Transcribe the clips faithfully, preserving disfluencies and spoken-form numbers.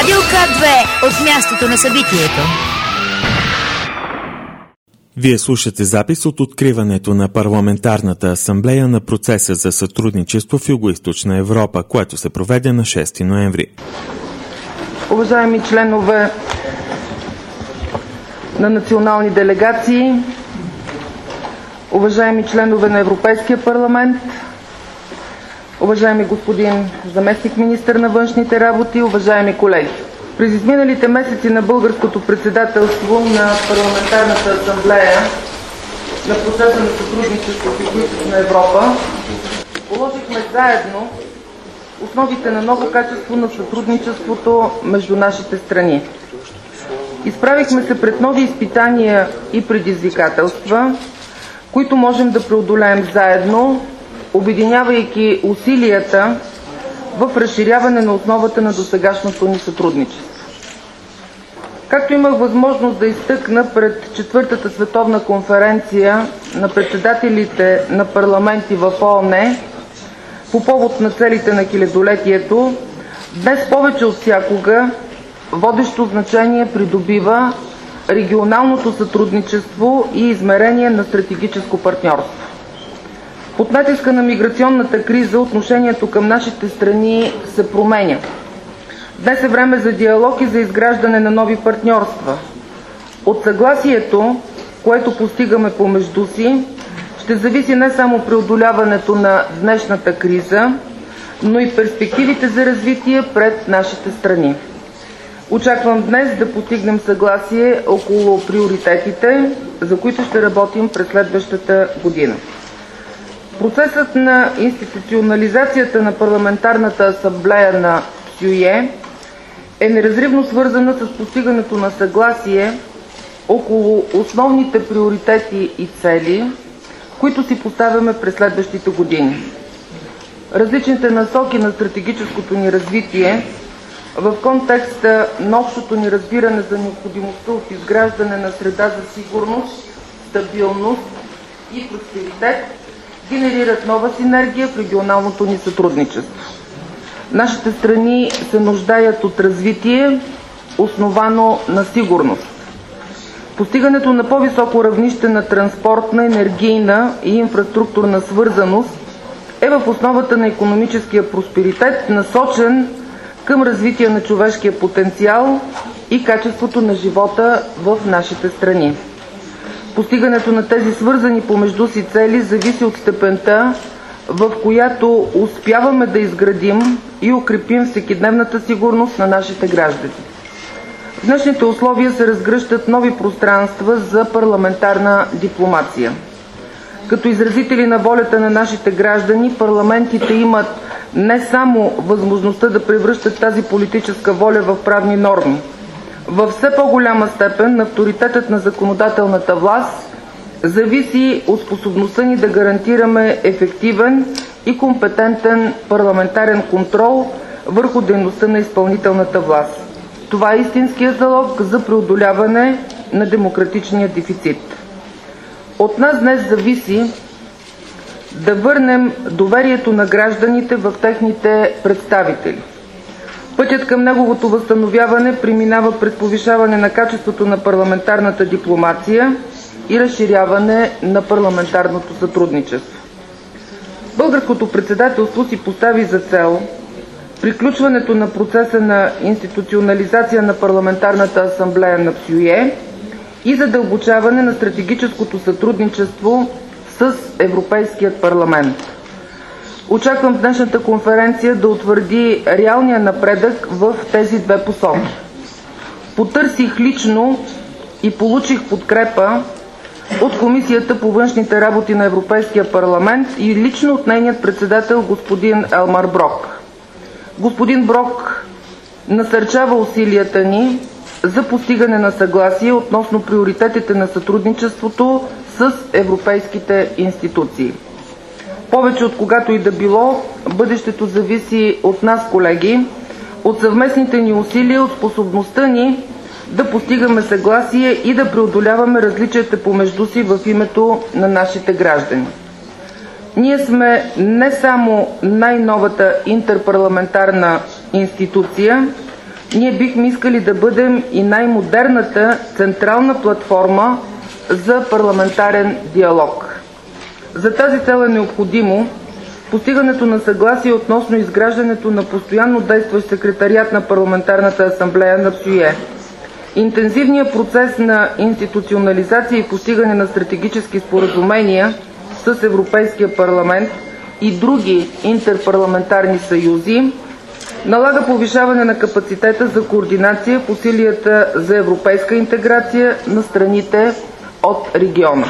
Радио К две от мястото на събитието. Вие слушате запис от откриването на Парламентарната асамблея на процеса за сътрудничество в Югоизточна Европа, което се проведе на шести ноември. Уважаеми членове на национални делегации, уважаеми членове на Европейския парламент, уважаеми господин заместник-министър на външните работи, уважаеми колеги! През изминалите месеци на българското председателство на Парламентарната асамблея на процеса на сътрудничество в Югоизточна Европа положихме заедно основите на ново качество на сътрудничеството между нашите страни. Изправихме се пред нови изпитания и предизвикателства, които можем да преодолеем заедно, обединявайки усилията в разширяване на основата на досегашното ни сътрудничество. Както имах възможност да изтъкна пред четвъртата световна конференция на председателите на парламенти в ООН по повод на целите на хилядолетието, днес повече от всякога водещо значение придобива регионалното сътрудничество и измерение на стратегическо партньорство. Под натиска на миграционната криза отношението към нашите страни се променя. Днес е време за диалог и за изграждане на нови партньорства. От съгласието, което постигаме помежду си, ще зависи не само преодоляването на днешната криза, но и перспективите за развитие пред нашите страни. Очаквам днес да постигнем съгласие около приоритетите, за които ще работим през следващата година. Процесът на институционализацията на Парламентарната асамблея на ПСЮЕ е неразривно свързана с постигането на съгласие около основните приоритети и цели, които си поставяме през следващите години. Различните насоки на стратегическото ни развитие в контекста на общото ни разбиране за необходимостта от изграждане на среда за сигурност, стабилност и просперитет генерират нова синергия в регионалното ни сътрудничество. Нашите страни се нуждаят от развитие, основано на сигурност. Постигането на по-високо равнище на транспортна, енергийна и инфраструктурна свързаност е в основата на икономическия просперитет, насочен към развитие на човешкия потенциал и качеството на живота в нашите страни. Постигането на тези свързани помежду си цели зависи от степента, в която успяваме да изградим и укрепим всекидневната сигурност на нашите граждани. В днешните условия се разгръщат нови пространства за парламентарна дипломация. Като изразители на волята на нашите граждани, парламентите имат не само възможността да превръщат тази политическа воля в правни норми. Във все по-голяма степен авторитетът на законодателната власт зависи от способността ни да гарантираме ефективен и компетентен парламентарен контрол върху дейността на изпълнителната власт. Това е истинският залог за преодоляване на демократичния дефицит. От нас днес зависи да върнем доверието на гражданите в техните представители. Пътят към неговото възстановяване преминава през повишаване на качеството на парламентарната дипломация и разширяване на парламентарното сътрудничество. Българското председателство си постави за цел приключването на процеса на институционализация на Парламентарната асамблея на ПСЮЕ и задълбочаване на стратегическото сътрудничество с Европейският парламент. Очаквам днешната конференция да утвърди реалния напредък в тези две посоки. Потърсих лично и получих подкрепа от Комисията по външните работи на Европейския парламент и лично от нейният председател господин Елмар Брок. Господин Брок насърчава усилията ни за постигане на съгласие относно приоритетите на сътрудничеството с европейските институции. Повече от когато и да било, бъдещето зависи от нас, колеги, от съвместните ни усилия, от способността ни да постигаме съгласие и да преодоляваме различията помежду си в името на нашите граждани. Ние сме не само най-новата интерпарламентарна институция, ние бихме искали да бъдем и най-модерната централна платформа за парламентарен диалог. За тази цел е необходимо постигането на съгласие относно изграждането на постоянно действащ секретариат на Парламентарната асамблея на ПСЮЕ. Интензивният процес на институционализация и постигане на стратегически споразумения с Европейския парламент и други интерпарламентарни съюзи налага повишаване на капацитета за координация в усилията за европейска интеграция на страните от региона.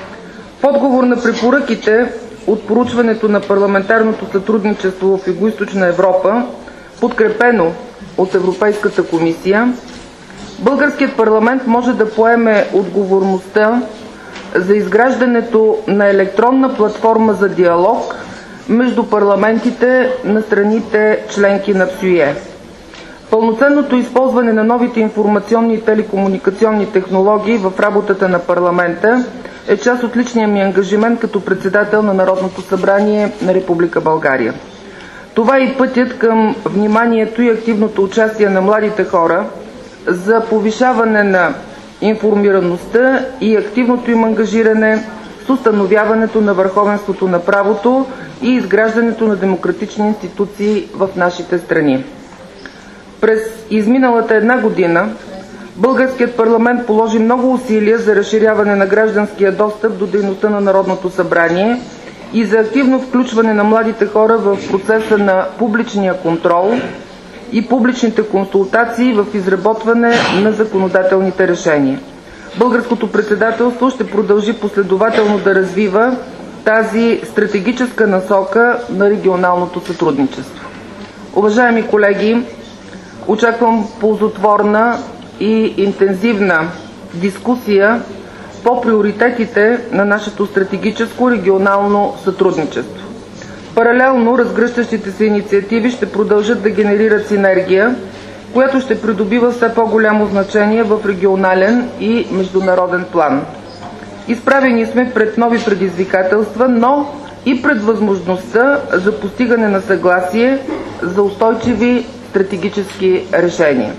В отговор на препоръките от проучването на парламентарното сътрудничество в Югоизточна Европа, подкрепено от Европейската комисия, българският парламент може да поеме отговорността за изграждането на електронна платформа за диалог между парламентите на страните членки на ПСЮЕ. Пълноценното използване на новите информационни и телекомуникационни технологии в работата на парламента е част от личния ми ангажимент като председател на Народното събрание на Република България. Това е и пътят към вниманието и активното участие на младите хора за повишаване на информираността и активното им ангажиране с установяването на върховенството на правото и изграждането на демократични институции в нашите страни. През изминалата една година българският парламент положи много усилия за разширяване на гражданския достъп до дейността на Народното събрание и за активно включване на младите хора в процеса на публичния контрол и публичните консултации в изработване на законодателните решения. Българското председателство ще продължи последователно да развива тази стратегическа насока на регионалното сътрудничество. Уважаеми колеги, очаквам ползотворна и интензивна дискусия по приоритетите на нашето стратегическо регионално сътрудничество. Паралелно, разгръщащите се инициативи ще продължат да генерират синергия, която ще придобива все по-голямо значение в регионален и международен план. Изправени сме пред нови предизвикателства, но и пред възможността за постигане на съгласие за устойчиви стратегически решения.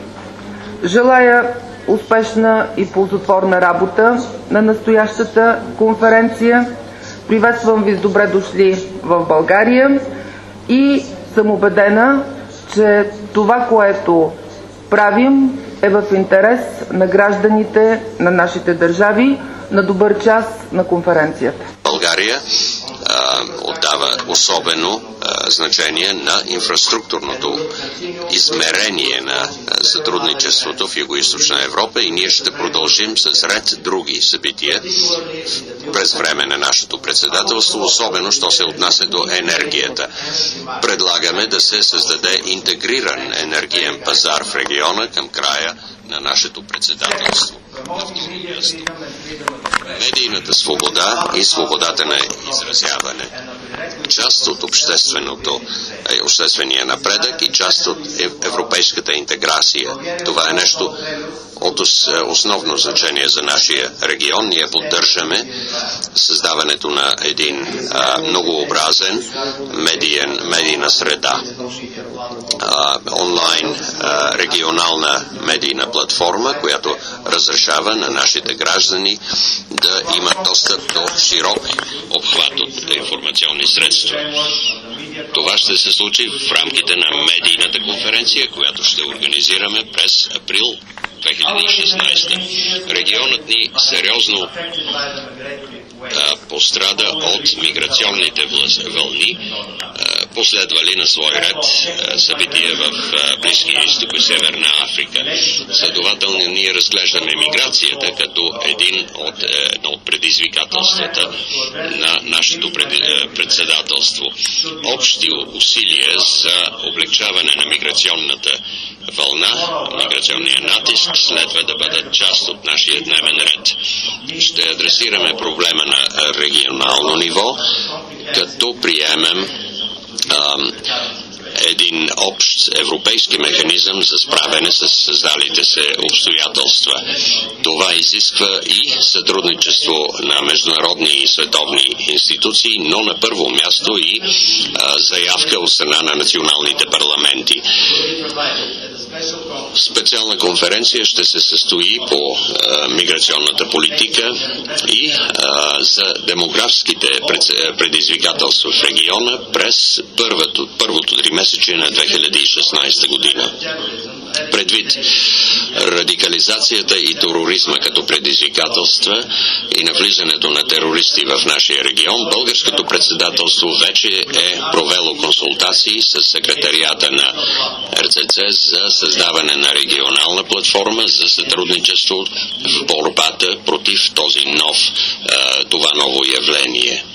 Желая успешна и ползотворна работа на настоящата конференция. Приветствам ви с добре дошли в България и съм убедена, че това, което правим, е в интерес на гражданите на нашите държави. На добър час на конференцията. България а, отдава особено а, значение на инфраструктурното измерение на сътрудничеството в Югоизточна Европа и ние ще продължим с ред други събития през време на нашето председателство, особено що се отнася до енергията. Предлагаме да се създаде интегриран енергиен пазар в региона към края на нашето председателство. На второ място, медийната свобода и свободата на изразяване. Част от общественото, е, обществения напредък и част от европейската интеграция. Това е нещо от основно значение за нашия регион. Ние поддържаме създаването на един а, многообразен медиен, медийна среда. А, онлайн а, регионална медийна платформа, която разрешава на нашите граждани да имат достъп до широк обхват от информационни средства. Това ще се случи в рамките на медийната конференция, която ще организираме през април две хиляди и шестнадесета. Регионът ни сериозно а, пострада от миграционните вълни, а, последвали на свой ред а, събития в а, Близкия изток и Северна Африка. Следователно ние разглеждаме миграцията като един от, едно от предизвикателствата на нашето пред, председателство. Общи усилия за облегчаване на миграционната вълна, миграционния натиск следва да бъдат част от нашия дневен ред. Ще адресираме проблема на регионално ниво, като приемем ам, един общ европейски механизъм за справяне с създалите се обстоятелства. Това изисква и сътрудничество на международни и световни институции, но на първо място и а, заявка от страна на националните парламенти. Специална конференция ще се състои по а, миграционната политика и а, за демографските предизвикателства в региона през първото, първото тримесечие на две хиляди и шестнадесета година. Предвид радикализацията и тероризма като предизвикателства и навлизането на терористи в нашия регион, българското председателство вече е провело консултации с секретарията на Р Ц Ц за създаване на регионална платформа за сътрудничество в борбата против този нов, това ново явление.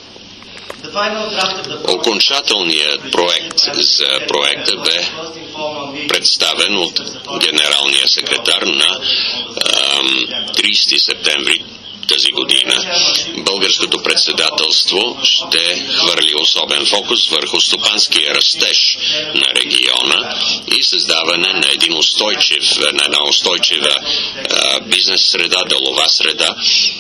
Окончателният проект за проекта бе представен от генералния секретар на тридесети септември тази година. Българското председателство ще хвърли особен фокус върху стопанския растеж на региона и създаване на един устойчив, на една устойчива а, бизнес среда, делова среда.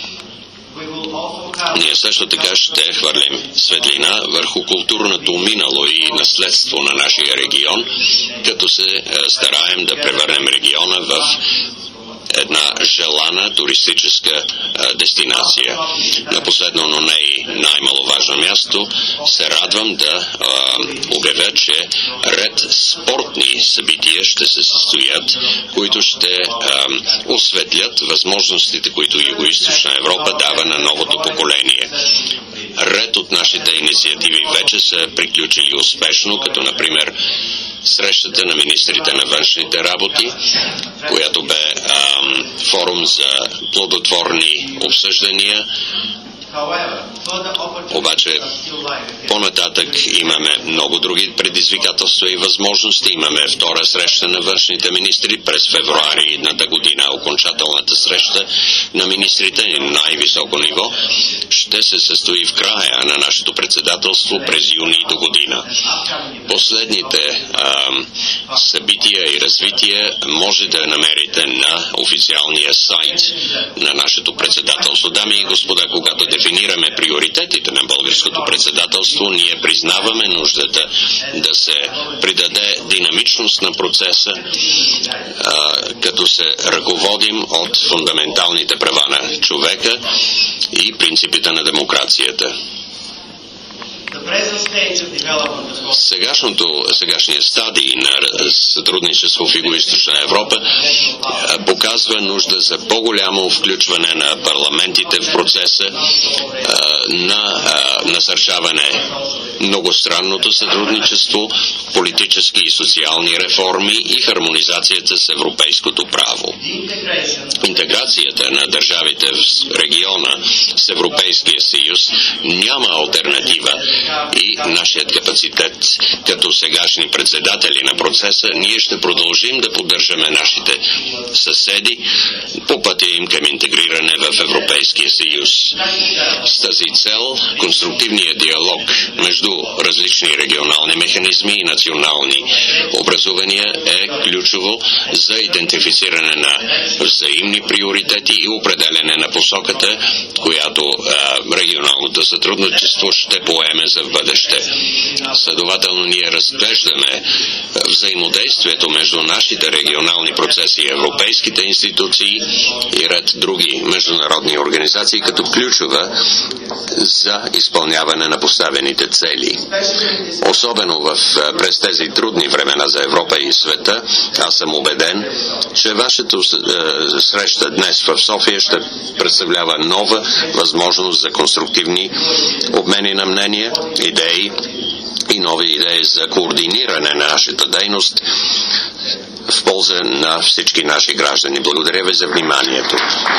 Ние също така ще хвърлим светлина върху културното минало и наследство на нашия регион, като се стараем да превърнем региона в една желана туристическа а, дестинация. На последно, но не и най-маловажно място, се радвам да а, обявя, че ред спортни събития ще се състоят, които ще а, осветлят възможностите, които Югоизточна Европа дава на новото поколение. Ред от нашите инициативи вече са приключили успешно, като например срещата на министрите на външните работи, която бе ам, форум за плодотворни обсъждания. Обаче по-нататък имаме много други предизвикателства и възможности. Имаме втора среща на външните министри през февруари едната година. Окончателната среща на министрите на най-високо ниво ще се състои в края на нашето председателство през юни до година. Последните а, събития и развития може да намерите на официалния сайт на нашето председателство. Дами и господа, когато дефинираме приоритетите на българското председателство, ние признаваме нуждата да се придаде динамичност на процеса, а, като се ръководим от фундаменталните права на човека и принципите на демокрацията. Сегашното, сегашният стадий на сътрудничество в Югоизточна Европа показва нужда за по-голямо включване на парламентите в процеса на насърчаване многостранното сътрудничество, политически и социални реформи и хармонизацията с европейското право. Интеграцията на държавите в региона с Европейския съюз няма алтернатива и нашият капацитет като сегашни председатели на процеса, ние ще продължим да поддържаме нашите съседи по пътя им към интегриране в Европейския съюз. С тази цел конструктивният диалог между различни регионални механизми и национални образувания е ключово за идентифициране на взаимни приоритети и определене на посоката, която а, регионалното сътрудничество ще поеме за в бъдеще. Следователно, ние разглеждаме взаимодействието между нашите регионални процеси и европейските институции и ред други международни организации като ключова за изпълняване на поставените цели. Особено в, през тези трудни времена за Европа и света, аз съм убеден, че вашето е, среща днес в София ще представлява нова възможност за конструктивни обмени на мнения, идеи и нови идеи за координиране на нашата дейност в полза на всички наши граждани. Благодаря ви за вниманието.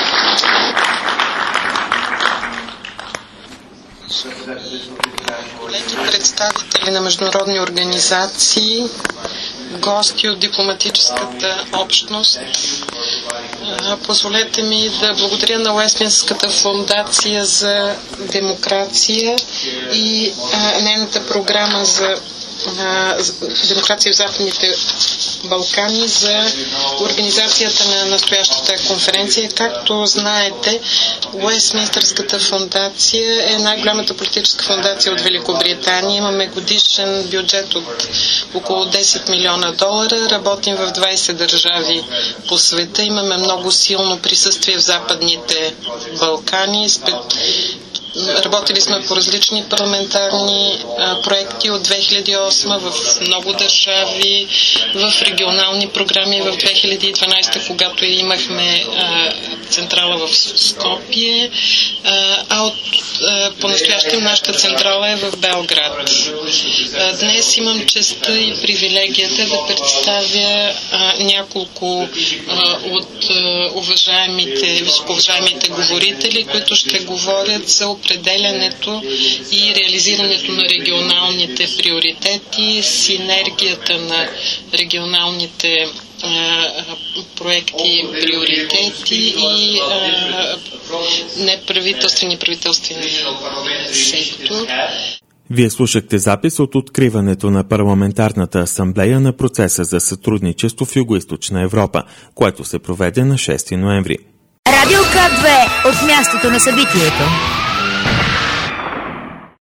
Колеги представители на международни организации, гости от дипломатическата общност, позволете ми да благодаря на Уестминската фондация за демокрация и а, нейната програма за а, демокрация в Западните Балкани за организацията на настоящата конференция. Както знаете, Уестминстърската фондация е най-голямата политическа фондация от Великобритания. Имаме годишен бюджет от около десет милиона долара. Работим в двайсет държави по света. Имаме много силно присъствие в Западните Балкани. Работили сме по различни парламентарни а, проекти от две хиляди и осма в много държави, в регионални програми в две хиляди и дванайсета, когато имахме а, централа в Скопие, а, а от, а, по-настоящем нашата централа е в Белград. А, днес имам честта и привилегията да представя а, няколко а, от а, уважаемите, високоуважаемите говорители, които ще говорят за определянето и реализирането на регионалните приоритети, синергията на регионалните а, проекти, приоритети и а, неправителствени правителствени сектор. Вие слушахте запис от откриването на Парламентарната асамблея на процеса за сътрудничество в Югоизточна Европа, което се проведе на шести ноември. Радио К две от мястото на събитието.